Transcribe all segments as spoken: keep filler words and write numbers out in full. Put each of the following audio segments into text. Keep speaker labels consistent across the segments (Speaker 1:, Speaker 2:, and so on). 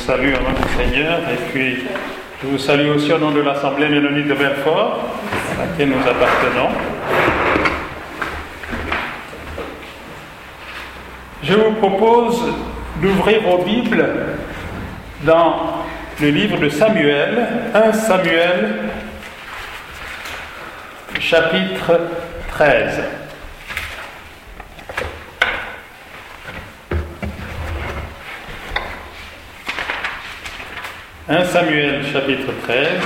Speaker 1: salue au nom du Seigneur et puis je vous salue aussi au nom de l'Assemblée Mennonite de Belfort à laquelle nous appartenons. Je vous propose d'ouvrir vos Bibles dans le livre de Samuel, premier Samuel, chapitre treize. premier Samuel, chapitre treize.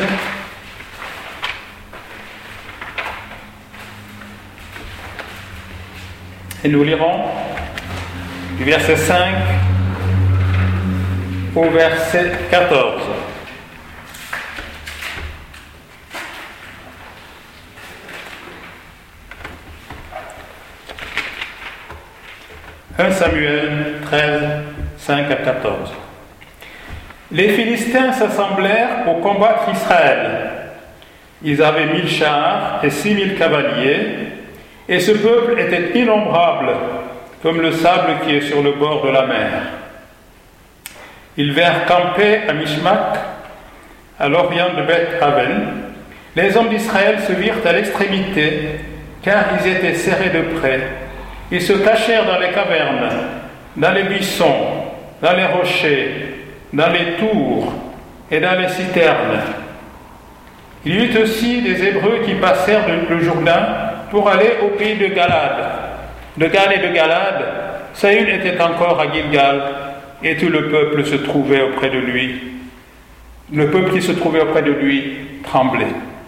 Speaker 1: Et nous lirons du verset cinq au verset quatorze. premier Samuel treize, cinq à quatorze. Les Philistins s'assemblèrent pour combattre Israël. Ils avaient mille chars et six mille cavaliers, et ce peuple était innombrable, comme le sable qui est sur le bord de la mer. Ils vinrent camper à Mishmak, à l'orient de Beth-Aven. Les hommes d'Israël se virent à l'extrémité, car ils étaient serrés de près. Ils se cachèrent dans les cavernes, dans les buissons, dans les rochers, dans les tours et dans les citernes. Il y eut aussi des Hébreux qui passèrent le Jourdain pour aller au pays de Galade. De Gad et de Galade, Saül était encore à Gilgal, et tout le peuple se trouvait auprès de lui. Le peuple qui se trouvait auprès de lui tremblait.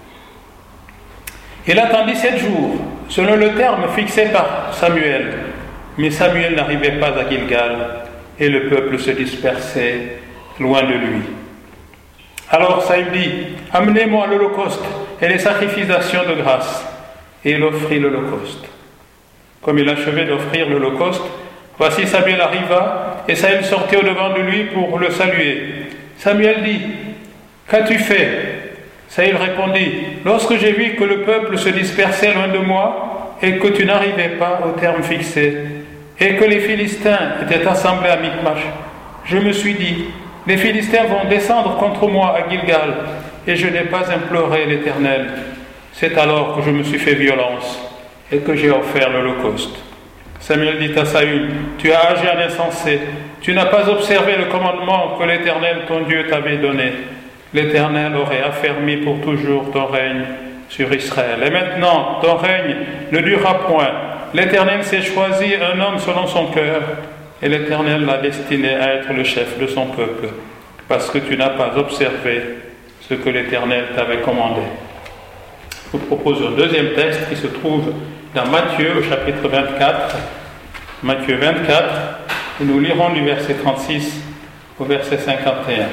Speaker 1: Il attendit sept jours, selon le terme fixé par Samuel. Mais Samuel n'arrivait pas à Gilgal, et le peuple se dispersait loin de lui. Alors Saül dit, « Amenez-moi l'holocauste et les sacrifices d'action de grâce. » Et il offrit l'holocauste. Comme il achevait d'offrir l'holocauste, voici Samuel arriva, et Saül sortit au-devant de lui pour le saluer. Samuel dit, « Qu'as-tu fait » Saül répondit, « Lorsque j'ai vu que le peuple se dispersait loin de moi, et que tu n'arrivais pas au terme fixé, et que les Philistins étaient assemblés à Michmash, je me suis dit, les Philistins vont descendre contre moi à Gilgal, et je n'ai pas imploré l'Éternel. C'est alors que je me suis fait violence, et que j'ai offert l'holocauste. » Samuel dit à Saül, « Tu as agi en insensé, tu n'as pas observé le commandement que l'Éternel, ton Dieu, t'avait donné. L'Éternel aurait affermi pour toujours ton règne sur Israël. Et maintenant, ton règne ne durera point. L'Éternel s'est choisi un homme selon son cœur, et l'Éternel l'a destiné à être le chef de son peuple, parce que tu n'as pas observé ce que l'Éternel t'avait commandé. » Je vous propose un deuxième texte qui se trouve dans Matthieu au chapitre vingt-quatre. Matthieu vingt-quatre, et nous lirons du verset trente-six au verset cinquante et un.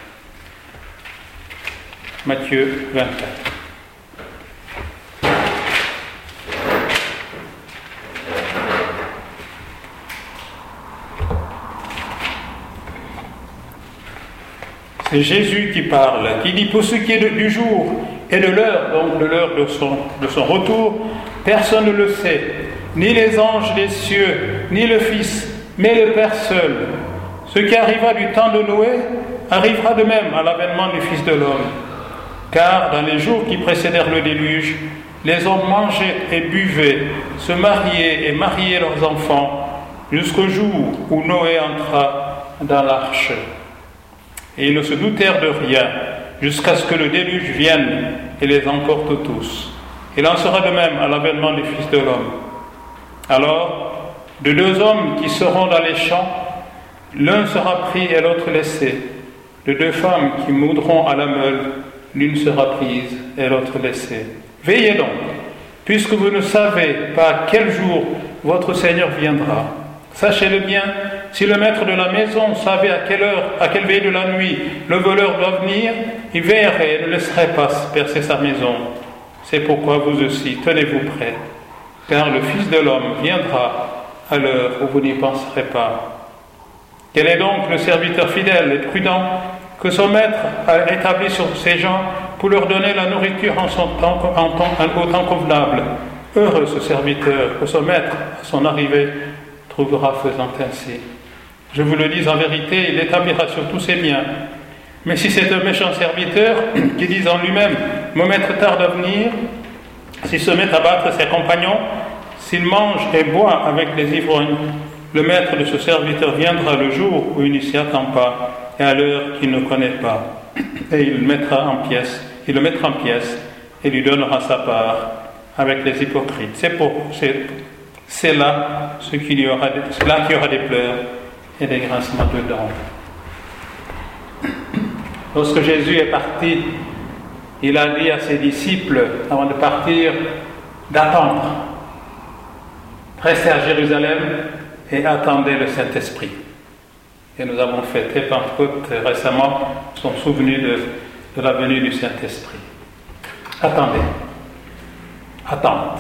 Speaker 1: Matthieu vingt-quatre. C'est Jésus qui parle, qui dit, pour ce qui est de, du jour et de l'heure, donc de l'heure de son, de son retour, personne ne le sait, ni les anges des cieux, ni le Fils, mais le Père seul. Ce qui arriva du temps de Noé arrivera de même à l'avènement du Fils de l'homme. Car dans les jours qui précédèrent le déluge, les hommes mangeaient et buvaient, se mariaient et mariaient leurs enfants, jusqu'au jour où Noé entra dans l'arche. Et ils ne se doutèrent de rien, jusqu'à ce que le déluge vienne et les emporte tous. Il en sera de même à l'avènement du Fils de l'homme. Alors, de deux hommes qui seront dans les champs, l'un sera pris et l'autre laissé. De deux femmes qui moudront à la meule, l'une sera prise et l'autre laissée. Veillez donc, puisque vous ne savez pas à quel jour votre Seigneur viendra. Sachez-le bien, si le maître de la maison savait à quelle heure, à quelle veille de la nuit le voleur doit venir, il veillerait et ne laisserait pas percer sa maison. C'est pourquoi vous aussi, tenez-vous prêts, car le Fils de l'homme viendra à l'heure où vous n'y penserez pas. Quel est donc le serviteur fidèle et prudent que son maître a établi sur ses gens pour leur donner la nourriture en, son temps, en, temps, en au temps convenable? Heureux ce serviteur que son maître, à son arrivée, trouvera faisant ainsi. Je vous le dis en vérité, il établira sur tous ses biens. Mais si c'est un méchant serviteur qui dit en lui-même, mon maître tarde à venir, s'il se met à battre ses compagnons, s'il mange et boit avec les ivrognes, le maître de ce serviteur viendra le jour où il ne s'y attend pas et à l'heure qu'il ne connaît pas, et il le mettra en pièces, il le mettra en pièces et lui donnera sa part avec les hypocrites. C'est pour c'est, c'est là ce qu'il y aura, c'est là qu'il y aura des pleurs et des grincements de dents. Lorsque Jésus est parti, il a dit à ses disciples, avant de partir, d'attendre. Restez à Jérusalem et attendez le Saint-Esprit. Et nous avons fêté Pentecôte récemment, nous sommes souvenus de, de la venue du Saint-Esprit. Attendez. Attente.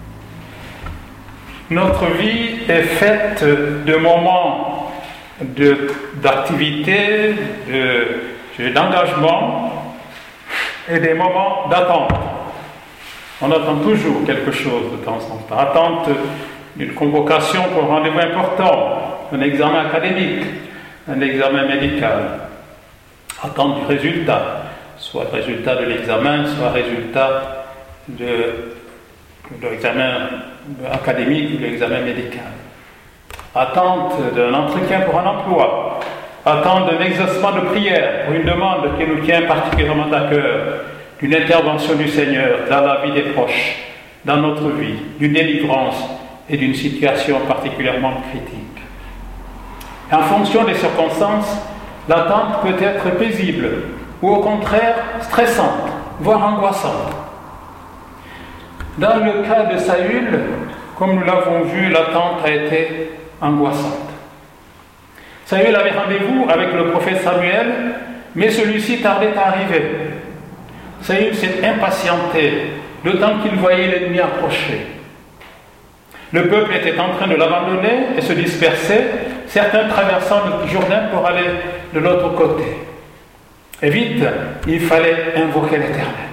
Speaker 1: Notre vie est faite de moments de, d'activité, de, d'engagement et des moments d'attente. On attend toujours quelque chose de temps en temps. Attente d'une convocation pour un rendez-vous important, un examen académique, un examen médical. Attente du résultat, soit résultat de l'examen, soit résultat de, de l'examen académique ou de l'examen médical. Attente d'un entretien pour un emploi. Attente d'un exaucement de prière pour une demande qui nous tient particulièrement à cœur, d'une intervention du Seigneur dans la vie des proches, dans notre vie, d'une délivrance et d'une situation particulièrement critique. En fonction des circonstances, l'attente peut être paisible ou au contraire stressante, voire angoissante. Dans le cas de Saül, comme nous l'avons vu, l'attente a été angoissante. Saül avait rendez-vous avec le prophète Samuel, mais celui-ci tardait à arriver. Saül s'est impatienté, d'autant qu'il voyait l'ennemi approcher. Le peuple était en train de l'abandonner et se disperser, certains traversant le Jourdain pour aller de l'autre côté. Et vite, il fallait invoquer l'Éternel.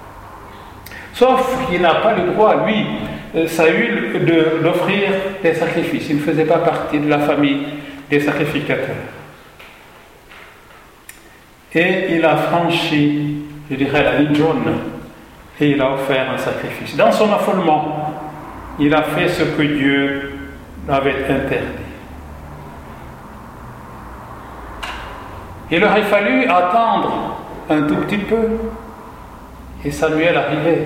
Speaker 1: Sauf qu'il n'a pas le droit, lui, Saül, de, d'offrir des sacrifices. Il ne faisait pas partie de la famille des sacrificateurs. Et il a franchi, je dirais, la ligne jaune, et il a offert un sacrifice. Dans son affolement, il a fait ce que Dieu avait interdit. Il aurait fallu attendre un tout petit peu, et Samuel arrivait.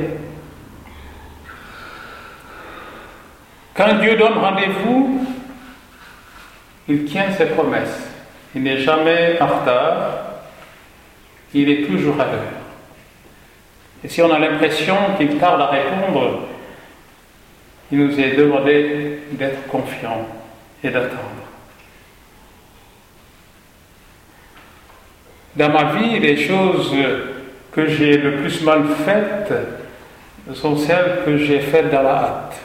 Speaker 1: Quand Dieu donne rendez-vous, il tient ses promesses. Il n'est jamais en retard, il est toujours à l'heure. Et si on a l'impression qu'il tarde à répondre, il nous est demandé d'être confiants et d'attendre. Dans ma vie, les choses que j'ai le plus mal faites sont celles que j'ai faites dans la hâte.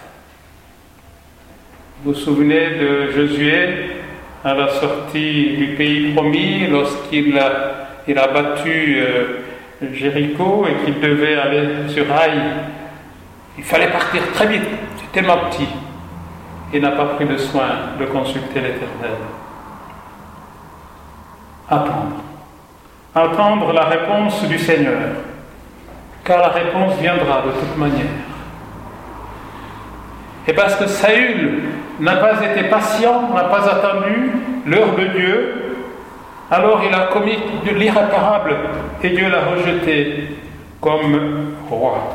Speaker 1: Vous vous souvenez de Josué à la sortie du pays promis, lorsqu'il a, il a battu euh, Jéricho et qu'il devait aller sur Haï. Il fallait partir très vite, c'est tellement petit. Il n'a pas pris le soin de consulter l'Éternel. Attendre. Attendre la réponse du Seigneur, car la réponse viendra de toute manière. Et parce que Saül n'a pas été patient, n'a pas attendu l'heure de Dieu, alors il a commis de l'irréparable et Dieu l'a rejeté comme roi.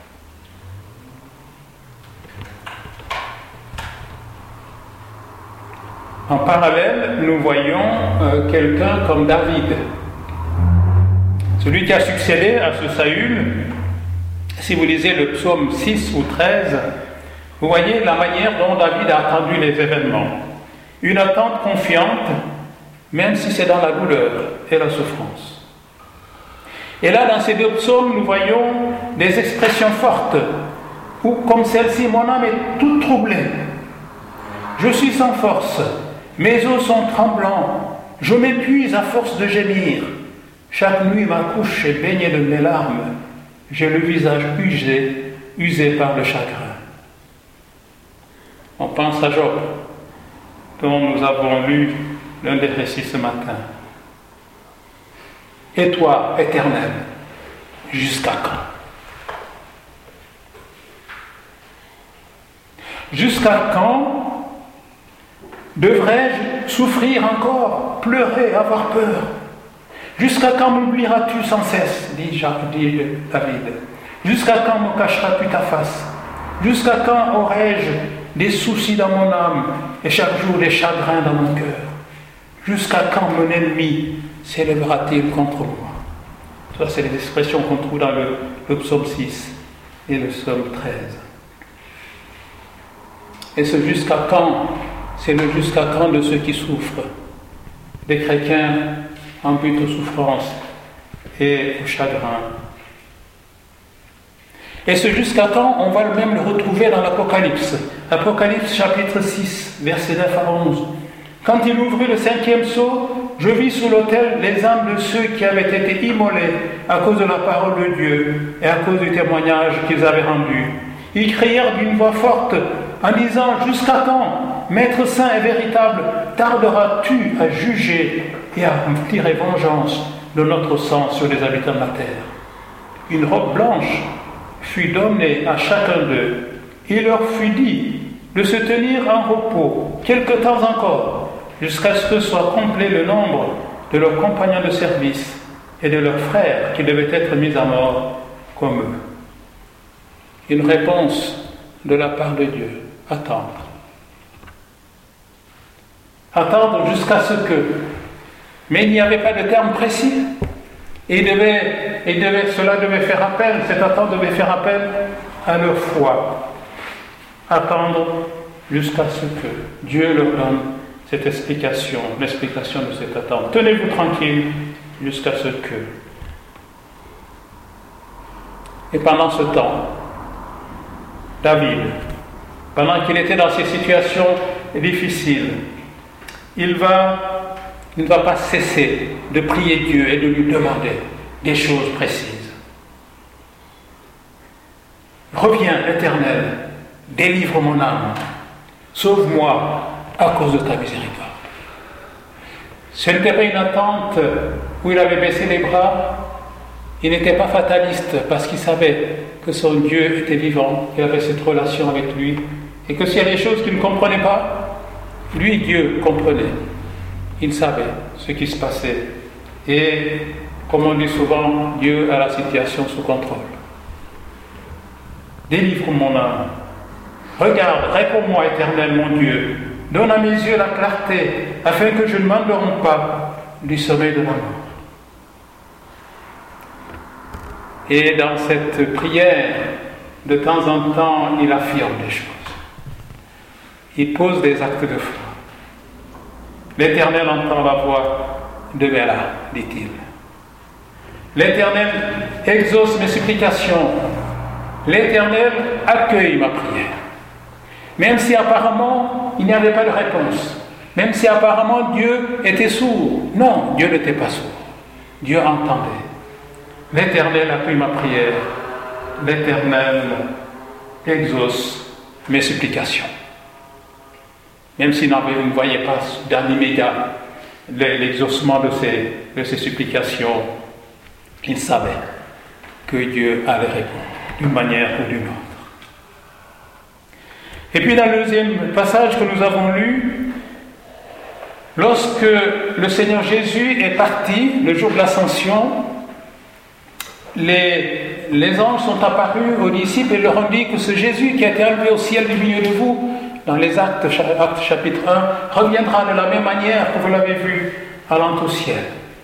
Speaker 1: En parallèle, nous voyons euh, quelqu'un comme David. Celui qui a succédé à ce Saül, si vous lisez le psaume six ou treize, vous voyez la manière dont David a attendu les événements. Une attente confiante, même si c'est dans la douleur et la souffrance. Et là, dans ces deux psaumes, nous voyons des expressions fortes, ou comme celle-ci, mon âme est toute troublée. Je suis sans force, mes os sont tremblants, je m'épuise à force de gémir. Chaque nuit, ma couche est baignée de mes larmes, j'ai le visage usé, usé par le chagrin. On pense à Job, dont nous avons lu l'un des récits ce matin. Et toi, Éternel, jusqu'à quand? Jusqu'à quand devrais-je souffrir encore, pleurer, avoir peur? Jusqu'à quand m'oublieras-tu sans cesse, dit David? Jusqu'à quand me cacheras-tu ta face? Jusqu'à quand aurai-je des soucis dans mon âme et chaque jour des chagrins dans mon cœur? Jusqu'à quand mon ennemi s'élèvera-t-il contre moi? Ça, c'est les expressions qu'on trouve dans le, le psaume six et le psaume treize. Et ce jusqu'à quand, c'est le jusqu'à quand de ceux qui souffrent, des chrétiens en but aux souffrances et au chagrin. Et ce jusqu'à quand, on va même le retrouver dans l'Apocalypse. Apocalypse chapitre six, versets neuf à onze. Quand il ouvrit le cinquième sceau, je vis sous l'autel les âmes de ceux qui avaient été immolés à cause de la parole de Dieu et à cause du témoignage qu'ils avaient rendu. Ils crièrent d'une voix forte en disant « Jusqu'à quand, Maître saint et véritable, tarderas-tu à juger et à tirer vengeance de notre sang sur les habitants de la terre ?» Une robe blanche fut donnée à chacun d'eux. Il leur fut dit de se tenir en repos quelque temps encore, jusqu'à ce que soit complet le nombre de leurs compagnons de service et de leurs frères qui devaient être mis à mort comme eux. Une réponse de la part de Dieu, attendre. Attendre jusqu'à ce que. Mais il n'y avait pas de terme précis. Et il devait, il devait, cela devait faire appel, cette attente devait faire appel à leur foi. Attendre jusqu'à ce que Dieu leur donne cette explication, l'explication de cette attente. Tenez-vous tranquille jusqu'à ce que. Et pendant ce temps, David, pendant qu'il était dans ces situations difficiles, il va, il ne va pas cesser de prier Dieu et de lui demander des choses précises. Reviens, Éternel, délivre mon âme, sauve-moi à cause de ta miséricorde. Ce n'était pas une attente où il avait baissé les bras. Il n'était pas fataliste parce qu'il savait que son Dieu était vivant, qu'il avait cette relation avec lui, et que s'il y a des choses qu'il ne comprenait pas, lui, Dieu, comprenait. Il savait ce qui se passait. Et, comme on dit souvent, Dieu a la situation sous contrôle. Délivre mon âme. Regarde, réponds-moi, Éternel, mon Dieu. Donne à mes yeux la clarté, afin que je ne m'endorme pas du sommeil de la mort. Et dans cette prière, de temps en temps, il affirme des choses. Il pose des actes de foi. L'Éternel entend la voix de Béla, dit-il. L'Éternel exauce mes supplications. L'Éternel accueille ma prière. Même si apparemment, il n'y avait pas de réponse. Même si apparemment, Dieu était sourd. Non, Dieu n'était pas sourd. Dieu entendait. L'Éternel accueille ma prière. L'Éternel exauce mes supplications. Même s'il ne voyait pas dans l'immédiat l'exaucement de ses, de ses supplications, il savait que Dieu allait répondre d'une manière ou d'une autre. Et puis dans le deuxième passage que nous avons lu, lorsque le Seigneur Jésus est parti, le jour de l'Ascension, les, les anges sont apparus aux disciples et leur ont dit que ce Jésus qui a été élevé au ciel du milieu de vous, dans les Actes, Actes chapitre un, reviendra de la même manière que vous l'avez vu allant au ciel.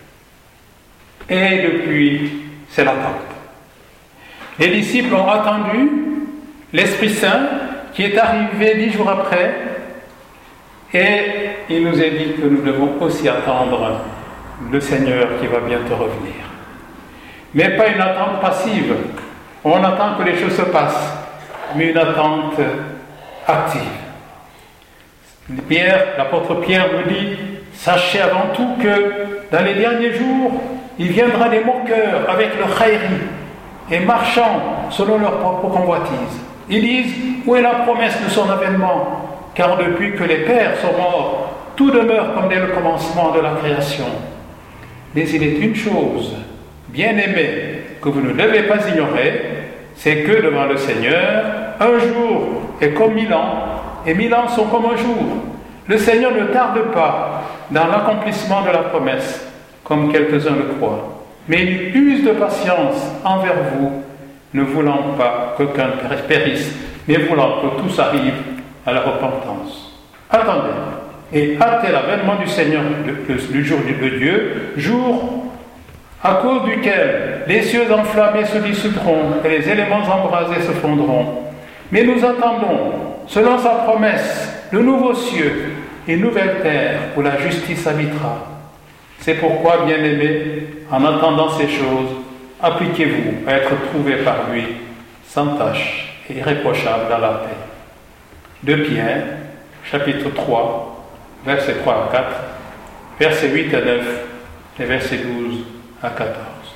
Speaker 1: Et depuis, c'est l'attente. Les disciples ont attendu l'Esprit Saint qui est arrivé dix jours après, et il nous est dit que nous devons aussi attendre le Seigneur qui va bientôt revenir. Mais pas une attente passive. On attend que les choses se passent, mais une attente active. Pierre, l'apôtre Pierre nous dit, sachez avant tout que dans les derniers jours, il viendra des moqueurs avec leur raillerie et marchant selon leur propre convoitise. Ils disent, où est la promesse de son avènement? Car depuis que les pères sont morts, tout demeure comme dès le commencement de la création. Mais il est une chose, bien-aimés, que vous ne devez pas ignorer, c'est que devant le Seigneur, un jour est comme mille ans, et mille ans sont comme un jour. Le Seigneur ne tarde pas dans l'accomplissement de la promesse, comme quelques-uns le croient. Mais il use de patience envers vous, ne voulant pas qu'aucun périsse, mais voulant que tous arrivent à la repentance. Attendez, et hâtez l'avènement du Seigneur du jour de Dieu, jour à cause duquel les cieux enflammés se dissoudront et les éléments embrasés se fondront. Mais nous attendons, selon sa promesse, de nouveaux cieux et une nouvelle terre où la justice habitera. C'est pourquoi, bien-aimés, en attendant ces choses, appliquez-vous à être trouvés par lui, sans tache et irréprochable dans la paix. De Pierre, chapitre trois, versets trois à quatre, versets huit à neuf et versets douze à quatorze.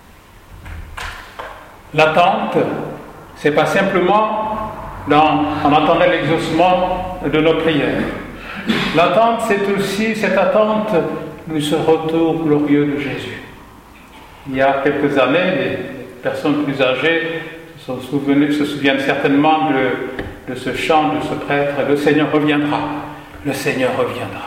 Speaker 1: L'attente, ce n'est pas simplement dans, en attendant l'exaucement de nos prières. L'attente, c'est aussi cette attente de ce retour glorieux de Jésus. Il y a quelques années, les personnes plus âgées se, sont souvenues, se souviennent certainement de, de ce chant de ce prêtre, « Le Seigneur reviendra, le Seigneur reviendra,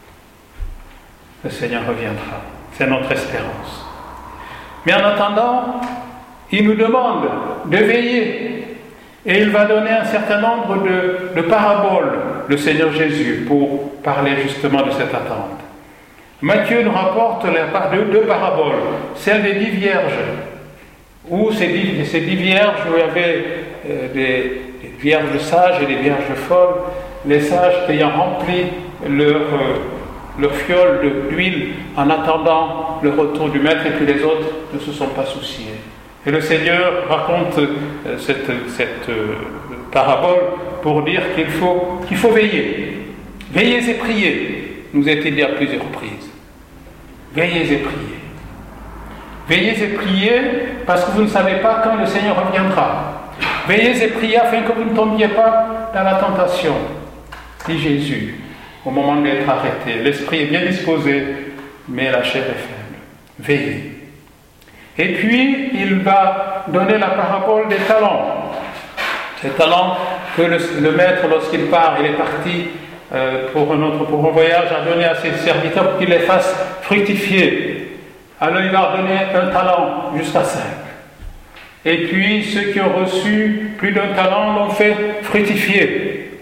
Speaker 1: le Seigneur reviendra ». C'est notre espérance. Mais en attendant, il nous demande de veiller. Et il va donner un certain nombre de, de paraboles, le Seigneur Jésus, pour parler justement de cette attente. Matthieu nous rapporte les deux paraboles, celle des dix vierges, où ces dix, ces dix vierges, où il y avait euh, des, des vierges sages et des vierges folles, les sages ayant rempli leur, euh, leur fiole d'huile en attendant le retour du Maître, et puis les autres ne se sont pas souciés. Et le Seigneur raconte euh, cette, cette euh, parabole pour dire qu'il faut, qu'il faut veiller. Veillez et priez, nous est-il dit à plusieurs reprises. Veillez et priez. Veillez et priez parce que vous ne savez pas quand le Seigneur reviendra. Veillez et priez afin que vous ne tombiez pas dans la tentation, dit Jésus, au moment d'être arrêté. L'esprit est bien disposé, mais la chair est faible. Veillez. Et puis, il va donner la parabole des talents. Ces talents que le, le maître, lorsqu'il part, il est parti euh, pour, un autre, pour un voyage, a donné à ses serviteurs pour qu'ils les fassent fructifier. Alors, il va donner un talent jusqu'à cinq. Et puis, ceux qui ont reçu plus d'un talent l'ont fait fructifier.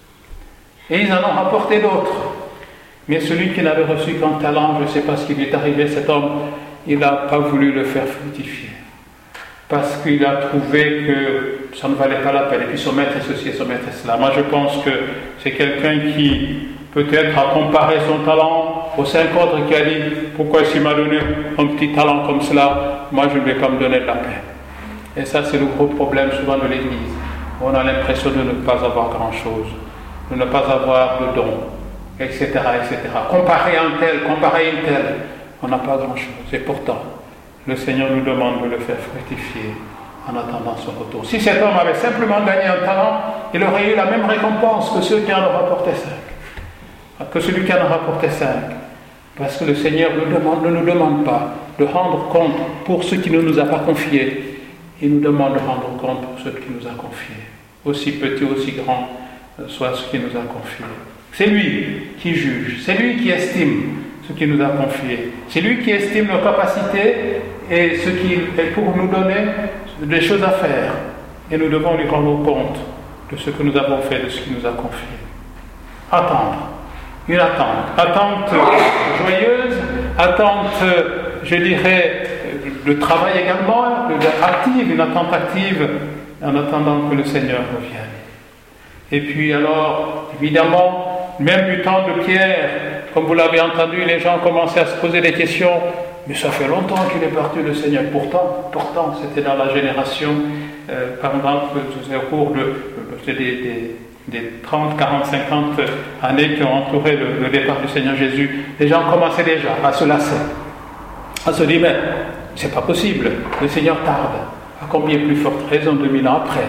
Speaker 1: Et ils en ont rapporté d'autres. Mais celui qui n'avait reçu qu'un talent, je ne sais pas ce qui lui est arrivé, cet homme, il n'a pas voulu le faire fructifier. Parce qu'il a trouvé que ça ne valait pas la peine. Et puis son maître est ceci et son maître est cela. Moi je pense que c'est quelqu'un qui peut-être a comparé son talent aux cinq autres qui a dit « Pourquoi s'il m'a donné un petit talent comme cela, moi je ne vais pas me donner de la peine ». Et ça c'est le gros problème souvent de l'Église. On a l'impression de ne pas avoir grand-chose, de ne pas avoir de don, et cetera, et cetera. Comparer un tel, comparer une telle, on n'a pas grand-chose. Et pourtant, le Seigneur nous demande de le faire fructifier en attendant son retour. Si cet homme avait simplement gagné un talent, il aurait eu la même récompense que ceux qui en ont rapporté cinq. Que celui qui en a rapporté cinq. Parce que le Seigneur nous demande, ne nous demande pas de rendre compte pour ce qui ne nous a pas confié. Il nous demande de rendre compte pour ce qui nous a confié. Aussi petit, aussi grand soit ce qui nous a confié. C'est lui qui juge, c'est lui qui estime ce qu'il nous a confié. C'est lui qui estime nos capacités et ce qui est pour nous donner des choses à faire. Et nous devons lui rendre compte de ce que nous avons fait, de ce qu'il nous a confié. Attendre. Une attente. Attente joyeuse, attente, je dirais, de travail également, de, de active, une attente active, en attendant que le Seigneur revienne. Et puis alors, évidemment, même du temps de Pierre, comme vous l'avez entendu, les gens commençaient à se poser des questions. Mais ça fait longtemps qu'il est parti, le Seigneur. Pourtant, pourtant, c'était dans la génération, euh, par exemple, au cours de, de, des, des, des trente, quarante, cinquante années qui ont entouré le, le départ du Seigneur Jésus. Les gens commençaient déjà à se lasser, à se dire, mais c'est pas possible, le Seigneur tarde. À combien plus forte raison, deux mille ans après.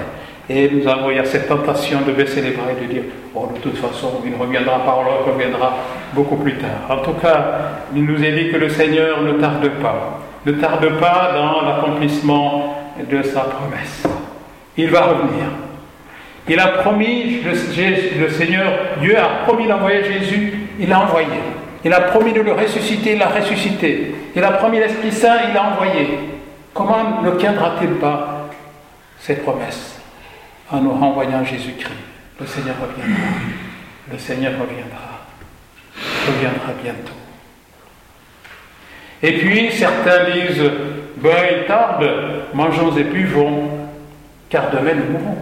Speaker 1: Et nous avons, il y a cette tentation de baisser les bras et de dire « Oh, de toute façon, il reviendra par là, il reviendra beaucoup plus tard. » En tout cas, il nous est dit que le Seigneur ne tarde pas. Ne tarde pas dans l'accomplissement de sa promesse. Il va revenir. Il a promis, le, le Seigneur, Dieu a promis d'envoyer Jésus, il l'a envoyé. Il a promis de le ressusciter, il l'a ressuscité. Il a promis l'Esprit Saint, il l'a envoyé. Comment ne tiendra-t-il pas cette promesse en nous renvoyant Jésus-Christ? Le Seigneur reviendra. Le Seigneur reviendra. Reviendra bientôt. Et puis certains disent, ben il tarde, mangeons et buvons, car demain nous mourrons.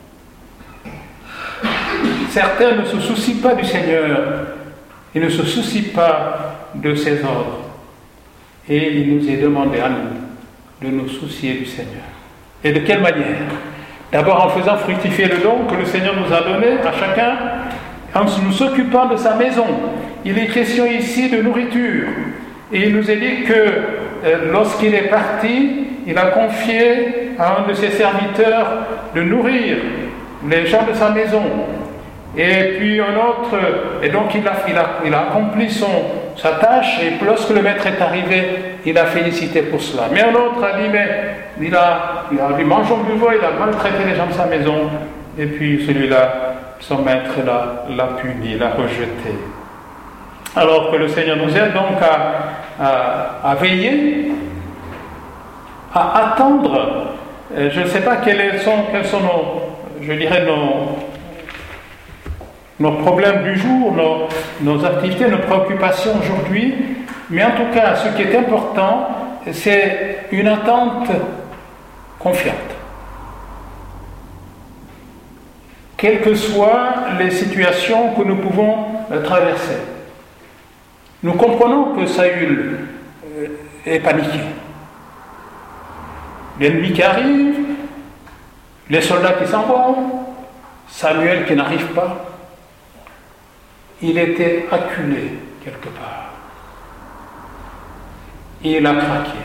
Speaker 1: Certains ne se soucient pas du Seigneur, ils ne se soucient pas de ses ordres. Et il nous est demandé à nous de nous soucier du Seigneur. Et de quelle manière? D'abord en faisant fructifier le don que le Seigneur nous a donné à chacun, en nous occupant de sa maison. Il est question ici de nourriture. Et il nous est dit que euh, lorsqu'il est parti, il a confié à un de ses serviteurs de nourrir les gens de sa maison. Et puis un autre, et donc il a, il a, il a accompli son, sa tâche, et lorsque le maître est arrivé, il a félicité pour cela. Mais un autre a dit, mais il a, il a dit, mangeons, buvons, il a maltraité les gens de sa maison, et puis celui-là, son maître l'a, l'a puni, l'a rejeté. Alors que le Seigneur nous aide donc à, à, à veiller, à attendre. Je ne sais pas quels sont, quels sont nos, je dirais, nos, nos problèmes du jour, nos, nos activités, nos préoccupations aujourd'hui, mais en tout cas, ce qui est important, c'est une attente confiante. Quelles que soient les situations que nous pouvons traverser. Nous comprenons que Saül est paniqué. L'ennemi qui arrive, les soldats qui s'en vont, Samuel qui n'arrive pas. Il était acculé quelque part. Et il a craqué.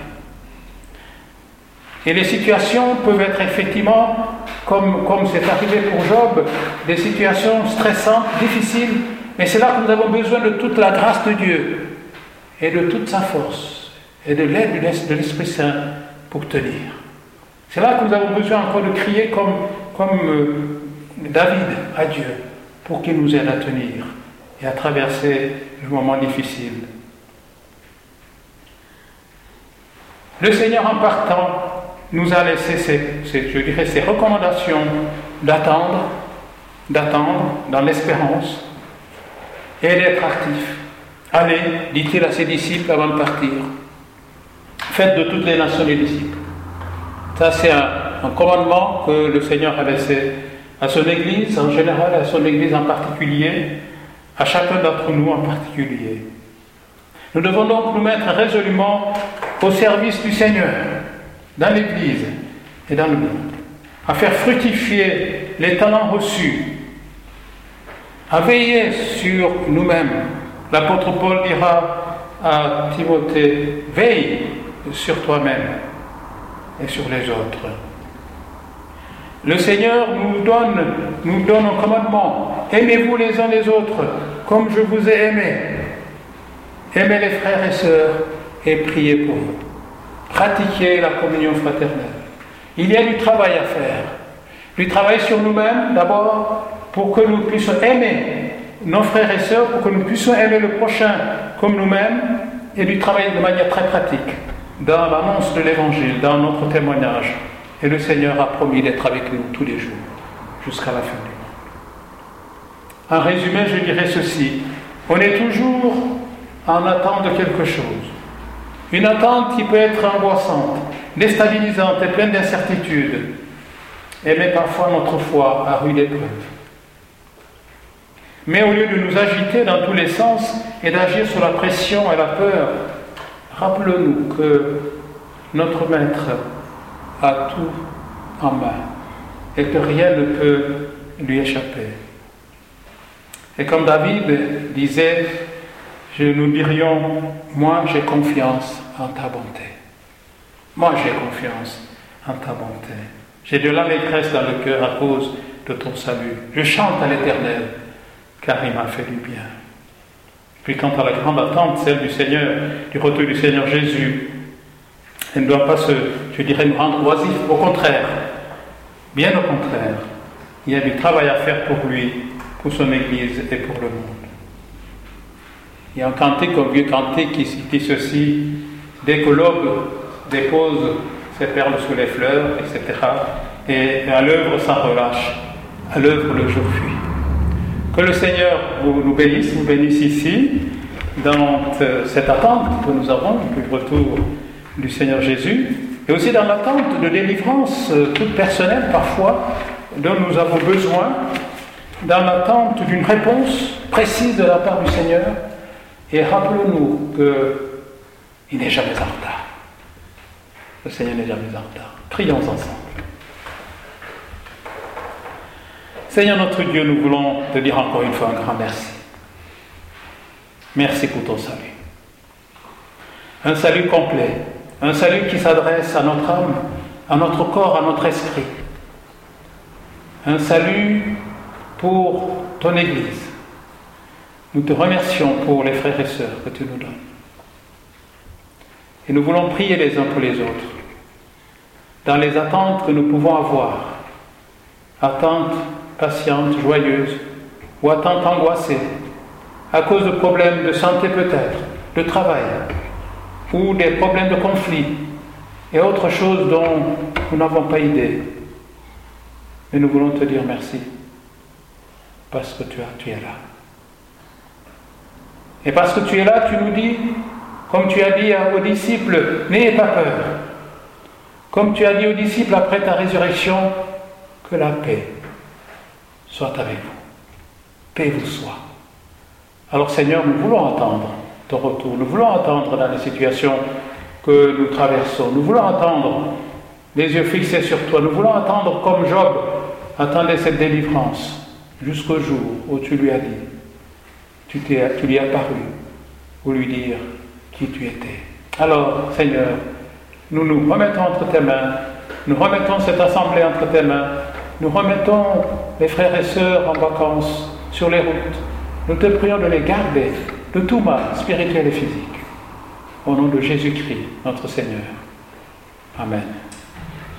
Speaker 1: Et les situations peuvent être effectivement, comme, comme c'est arrivé pour Job, des situations stressantes, difficiles, mais c'est là que nous avons besoin de toute la grâce de Dieu et de toute sa force et de l'aide de l'Esprit Saint pour tenir. C'est là que nous avons besoin encore de crier comme, comme euh, David à Dieu pour qu'il nous aide à tenir et à traverser le moment difficile. Le Seigneur en partant nous a laissé ses, ses, je dirais, ses recommandations d'attendre, d'attendre dans l'espérance et d'être actif. Allez, dit-il à ses disciples avant de partir, faites de toutes les nations des disciples. Ça, c'est un, un commandement que le Seigneur a laissé à son Église en général, à son Église en particulier, à chacun d'entre nous en particulier. Nous devons donc nous mettre résolument au service du Seigneur, dans l'Église et dans le monde, à faire fructifier les talents reçus, à veiller sur nous-mêmes. L'apôtre Paul dira à Timothée, veille sur toi-même et sur les autres. Le Seigneur nous donne, nous donne un commandement, aimez-vous les uns les autres comme je vous ai aimé. Aimez les frères et sœurs et priez pour eux. Pratiquez la communion fraternelle. Il y a du travail à faire. Du travail sur nous-mêmes d'abord pour que nous puissions aimer nos frères et sœurs, pour que nous puissions aimer le prochain comme nous-mêmes, et du travail de manière très pratique dans l'annonce de l'Évangile, dans notre témoignage. Et le Seigneur a promis d'être avec nous tous les jours jusqu'à la fin du monde. En résumé, je dirais ceci. On est toujours en attente de quelque chose. Une attente qui peut être angoissante, déstabilisante et pleine d'incertitudes, et met parfois notre foi à rude épreuve. Mais au lieu de nous agiter dans tous les sens et d'agir sous la pression et la peur, rappelons-nous que notre Maître a tout en main et que rien ne peut lui échapper. Et comme David disait, nous dirions, moi j'ai confiance en ta bonté. Moi j'ai confiance en ta bonté. J'ai de l'allégresse dans le cœur à cause de ton salut. Je chante à l'Éternel, car il m'a fait du bien. Puis quant à la grande attente, celle du Seigneur, du retour du Seigneur Jésus, elle ne doit pas se, je dirais, nous rendre oisifs. Au contraire, bien au contraire, il y a du travail à faire pour lui, pour son Église et pour le monde. Il y a un cantique, un vieux cantique qui dit ceci: dès que l'aube dépose ses perles sous les fleurs, et cetera, et à l'œuvre sans relâche, à l'œuvre le jour fuit. Que le Seigneur vous, nous bénisse, vous bénisse ici, dans cette attente que nous avons du retour du Seigneur Jésus, et aussi dans l'attente de délivrance toute personnelle parfois, dont nous avons besoin, dans l'attente d'une réponse précise de la part du Seigneur. Et rappelons-nous qu'il n'est jamais en retard. Le Seigneur n'est jamais en retard. Prions ensemble. Seigneur notre Dieu, nous voulons te dire encore une fois un grand merci. Merci pour ton salut. Un salut complet. Un salut qui s'adresse à notre âme, à notre corps, à notre esprit. Un salut pour ton Église. Nous te remercions pour les frères et sœurs que tu nous donnes. Et nous voulons prier les uns pour les autres, dans les attentes que nous pouvons avoir, attentes patientes, joyeuses, ou attentes angoissées, à cause de problèmes de santé peut-être, de travail, ou des problèmes de conflit, et autres choses dont nous n'avons pas idée. Mais nous voulons te dire merci, parce que tu, as, tu es là. Et parce que tu es là, tu nous dis, comme tu as dit aux disciples, n'ayez pas peur. Comme tu as dit aux disciples après ta résurrection, que la paix soit avec vous. Paix vous soit. Alors Seigneur, nous voulons attendre ton retour. Nous voulons attendre dans les situations que nous traversons. Nous voulons attendre les yeux fixés sur toi. Nous voulons attendre comme Job attendait cette délivrance jusqu'au jour où tu lui as dit, tu, t'es, tu lui as paru pour lui dire qui tu étais. Alors, Seigneur, nous nous remettons entre tes mains, nous remettons cette assemblée entre tes mains, nous remettons les frères et sœurs en vacances sur les routes. Nous te prions de les garder de tout mal, spirituel et physique. Au nom de Jésus-Christ, notre Seigneur. Amen.